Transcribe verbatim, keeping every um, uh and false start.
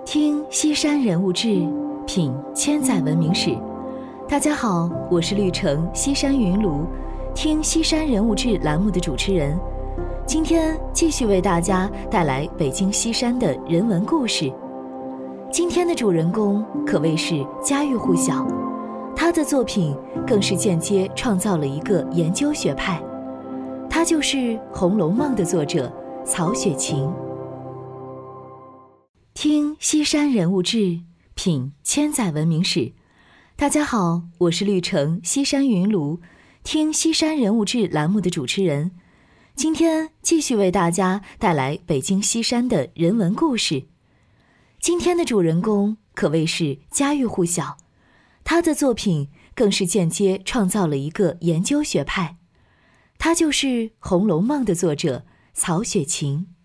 听西山人物志，品千载文明史。大家好，我是绿城西山云庐，听西山人物志栏目的主持人。今天继续为大家带来北京西山的人文故事。今天的主人公可谓是家喻户晓，他的作品更是间接创造了一个研究学派，他就是《红楼梦》的作者曹雪芹。听西山人物志，品千载文明史。大家好，我是绿城西山云庐，听西山人物志栏目的主持人。今天继续为大家带来北京西山的人文故事。今天的主人公可谓是家喻户晓，他的作品更是间接创造了一个研究学派，他就是《红楼梦》的作者曹雪芹。